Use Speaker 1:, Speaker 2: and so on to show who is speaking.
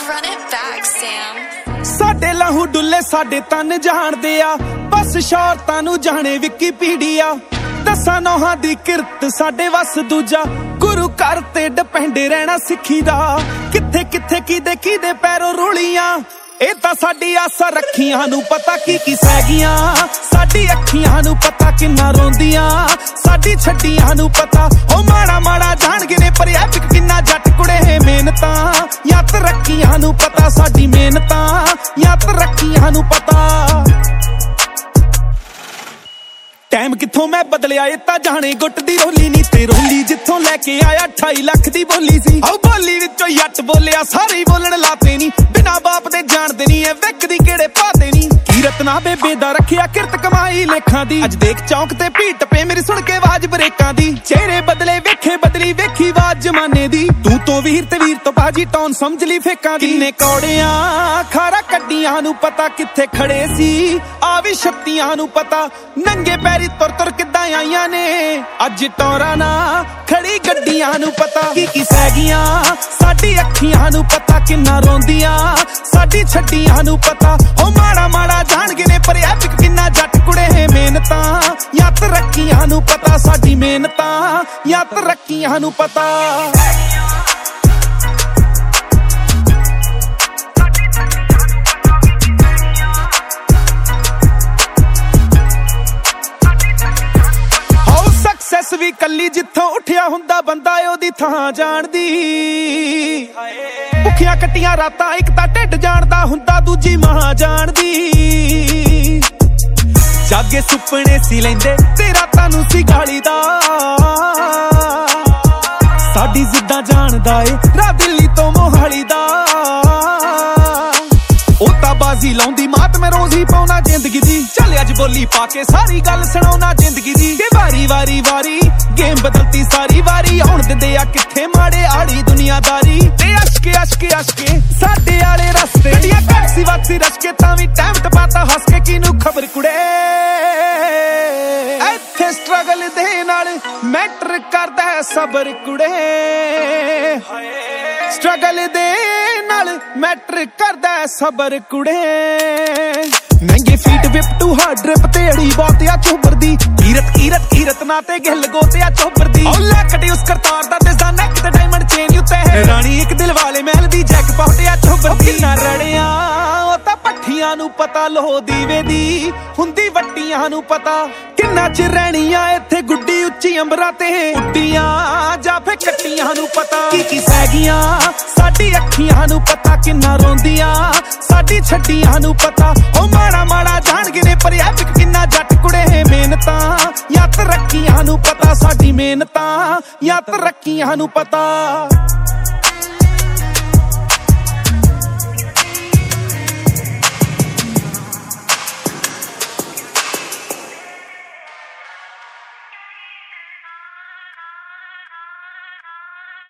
Speaker 1: Run it back, Sam.
Speaker 2: ਸਾਡੇ ਲਹੂ ਡੁੱਲੇ ਸਾਡੇ ਤਨ ਜਾਣਦੇ ਆ ਬਸ ਸ਼ੌਹਰਤਾਂ ਨੂੰ ਜਾਣੇ ਵਿਕੀਪੀਡੀਆ ਦਸਾਂ ਨੌਹਾਂ ਦੀ ਕਿਰਤ ਸਾਡੇ ਵਸ ਦੂਜਾ ਗੁਰੂ ਘਰ ਤੇ ਡਿਪੈਂਡ ਰਹਿਣਾ ਸਿੱਖੀ ਦਾ ਕਿੱਥੇ ਕਿੱਥੇ ਕਿਹਦੇ ਪੈਰੋਂ ਰੁਲੀਆਂ ਇਹ ਤਾਂ ਸਾਡੀ ਆਸਾਂ ਰੱਖੀਆਂ ਨੂੰ ਪਤਾ ਕੀ ਸਹਿ ਗਈਆਂ ਸਾਡੀ ਅੱਖੀਆਂ ਨੂੰ ਪਤਾ ਕਿੰਨਾ ਰੋਂਦੀਆਂ ਸਾਡੀ ਛੱਡੀਆਂ ਨੂੰ ਪਤਾ ਉਹ ਮਾੜਾ ਜਾਣਗੇ ਨੇ ਪਰ ਐਪਿਕ ਕਿੰਨਾ ਜੱਟ ਕੁੜੇ ਮਿਹਨਤਾਂ ਜਾਂ ਤਰੱਕੀਆਂ ਨੂੰ ਪਤਾ ਸਾਡੀ ਮਿਹਨਤਾਂ ਜਾਂ ਤਰੱਕੀਆਂ ਨੂੰ ਪਤਾ ਟਾਈਮ ਕਿੱਥੋਂ ਮੈਂ ਬਦਲਿਆ ਇਹ ਤਾਂ ਜਾਣੇ ਗੁੱਟ ਦੀ ਰੋਲੀ ਨੀ ਤੇ ਰੋਲੀ ਜਿੱਥੋਂ ਲੈ ਕੇ ਆਇਆ 28 ਲੱਖ ਦੀ ਬੋਲੀ ਸੀ ਆਹ ਬੋਲੀ ਵਿੱਚੋਂ ਜੱਟ ਬੋਲਿਆ ਸਾਰੇ ਹੀ ਬੋਲਣ ਲਾਤੇ ਨੀ ਬਿਨਾ ਬਾਪ ਦੇ ਜਾਣਦੇ ਨੀ ਇਹ ਵਿਕਦੀ ਕਿਹੜੇ ਪਾਤੇ ਨੀ ਕੀਰਤ ਨਾ ਬੇਬੇ ਦਾ ਰੱਖਿਆ ਕਿਰਤ ਕਮਾਈ ਲੇਖਾਂ ਦੀ ਅੱਜ ਦੇਖ ਚੌਂਕ ਤੇ ਭੀੜ ਟਪੇ ਮੇਰੀ ਸੁਣ ਕੇ ਆਵਾਜ਼ ਬ੍ਰੇਕਾਂ ਦੀ ਚਿਹਰੇ ਬਦਲੇ ਵੇਖੇ ਬਦਲੀ ਵੇਖੀ ਆਵਾਜ਼ ਜਮਾਨੇ ਦੀ ਤੂੰ ਤੋਂ ਵੀਰ ਤੇ ਵੀਰ ਤੋਂ ਬਾਜੀ ਟੌਨ ਸਮਝ ਲਈ ਫੇਕਾਂ ਦੀ ਕਿੰਨੇ ਕੌੜਿਆਂ ਖਾਰਾ ਕੱਡੀਆਂ ਨੂੰ ਪਤਾ ਕਿੱਥੇ ਖੜੇ ਸੀ ਆ ਵੀ ਛੱਤੀਆਂ ਨੂੰ ਪਤਾ ਨੰਗੇ ਪੈਰੀ ਤੁਰ ਕਿੱਦਾਂ ਆਈਆਂ ਨੇ ਅੱਜ ਟੌਰਾਂ ਨਾ ਖੜੀ ਗੱਡੀਆਂ ਨੂੰ ਪਤਾ ਕੀ ਸਹਿ ਗਈਆਂ ਸਾਡੀ ਅੱਖੀਆਂ ਨੂੰ ਪਤਾ ਕਿੰਨਾ ਰੋਂਦੀਆਂ ਸਾਡੀ ਛੱਡੀਆਂ ਨੂੰ ਪਤਾ ਉਹ ਮਾੜਾ ਜਾਣਗੇ ਨੇ ਪਰ ਐਪਿਕ ਕਿੰਨਾ ਜੱਟ ਕੁੜੇ ਮਿਹਨਤਾਂ ਜਾਂ ਤਰੱਕੀਆਂ ਨੂੰ ਪਤਾ ਸਾਡੀ ਮਿਹਨਤਾਂ ਜਾਂ ਤਰੱਕੀਆਂ ਨੂੰ ਪਤਾ ਸੈਸ ਵੀ ਕੱਲੀ ਜਿੱਥੋਂ ਉੱਠਿਆ ਹੁੰਦਾ ਬੰਦਾ ਉਹਦੀ ਥਾਂ ਜਾਣਦੀ ਭੁੱਖੀਆਂ ਕੱਟੀਆਂ ਰਾਤਾਂ ਇੱਕ ਤਾਂ ਢਿੱਡ ਜਾਣਦਾ ਹੁੰਦਾ ਦੂਜੀ ਮਾਂ ਜਾਣਦੀ ਜਾਗੇ ਸੁਪਨੇ ਸੀ ਲੈਂਦੇ ਤੇ ਰਾਤਾਂ ਨੂੰ ਸੀ ਗਾਲੀ ਦਾ ਸਾਡੀ ਜ਼ਿੱਦਾਂ ਜਾਣਦਾ ਏ ਰਾਹ ਦਿੱਲੀ ਤੋਂ ਮੋਹਾਲੀ ਦਾ ਉਹ ਤਾਂ ਬਾਜ਼ੀ ਲਾਉਂਦੀ ਮਾਤ ਮੈਂ ਰੋਜ਼ ਹੀ ਪਾਉਣਾ ਜ਼ਿੰਦਗੀ ਦੀ ਚੱਲ ਅੱਜ ਬੋਲੀ ਪਾ ਕੇ ਸਾਰੀ ਗੱਲ ਸੁਣਾਉਣਾ ਜ਼ਿੰਦਗੀ ਦੀ ਕਿ ਵਾਰੀ ਗੇਮ ਬਦਲਤੀ ਸਾਰੀ ਵਾਰੀ ਆਉਣ ਦਿੰਦੇ ਆ ਕਿੱਥੇ ਮਾੜੇ ਆੜੀ ਦੁਨੀਆਦਾਰੀ ਤੇ ਅਸ਼ਕੇ ਸਾਡੇ ਆਲੇ ਰਸਤੇ ਗੱਡੀਆਂ ਟੈਕਸੀ ਵਾਕਸੀ ਰਸ਼ਕੇ ਤਾਂ ਵੀ ਟਾਈਮ ਟਪਾਤਾ ਹੱਸ ਕੇ ਕਿਨੂੰ ਖਬਰ ਕੁੜੇ ਇੱਥੇ ਸਟਰਗਲ ਦੇ ਨਾਲ ਮੈਟਰ ਕਰਦਾ ਸਬਰ ਕੁੜੇ ਸਟਰਗਲ ਦੇ ਨਾਲ ਮੈਟਰ ਕਰਦਾ ਸਬਰ ਕੁੜੇ ਮਹਿੰਗੇ ਫੀਟ ਵਿਪ ਟੂ ਹਾਰਡ ਡ੍ਰਿਪ ਤੇ ਅੜੀ ਬਾਤ ਆ ਚੋਬਰ ਦੀ ਕੀਰਤ ਨਾ ਤੇ ਗਿੱਲ ਗੋਤੇ ਆ ਚੋਬਰ ਦੀ ਉਹ ਲੱਕੜੀ ਉਸ ਕਰਤਾਰ ਦਾ ਦਿਸਦਾ ਨੈਕ ਤੇ ਡਾਇਮੰਡ ਚੇਨ ਉੱਤੇ ਰਾਣੀ ਇੱਕ ਦਿਲ ਵਾਲੇ ਮਹਿਲ ਦੀ ਜੈਕ ਪਾਟ ਆ ਚੋਬਰ ਦੀ ਕਿੰਨਾ ਰੜਿਆ ਉਹ ਤਾਂ ਪੱਠੀਆਂ ਨੂੰ ਪਤਾ ਲੋਹ ਦੀਵੇ ਦੀ ਹੁੰਦੀ ਵੱਟੀਆਂ ਨੂੰ ਪਤਾ ਕਿੰਨਾ ਚਿਰ ਰਹਿਣੀਆਂ ਇੱਥੇ ਗੁੱਡੀ ਉੱਚੀ ਅੰਬਰਾਂ ਤੇ ਉੱਡੀਆਂ ਜਾਂ ਫੇ ਕੱਟੀਆਂ ਨੂੰ ਪਤਾ ਕੀ ਸਹਿ ਗਈਆਂ ਸਾਡੀ ਅੱਖੀਆਂ ਨੂੰ ਪਤਾ ਕਿੰਨਾ ਰੋਂਦੀਆਂ ਸਾਡੀ ਛੱਡੀਆਂ ਨੂੰ ਪਤਾ ਉਹ ਮਾੜਾ ਜਾਣਗੇ ਨੇ ਪਰ ਐਪਿਕ ਕਿੰਨਾ ਜੱਟ ਕੁੜੇ ਮਿਹਨਤਾਂ ਜਾਂ ਤਰੱਕੀਆਂ ਨੂੰ ਪਤਾ ਸਾਡੀ ਮਿਹਨਤਾਂ ਜਾਂ ਤਰੱਕੀਆਂ ਨੂੰ ਪਤਾ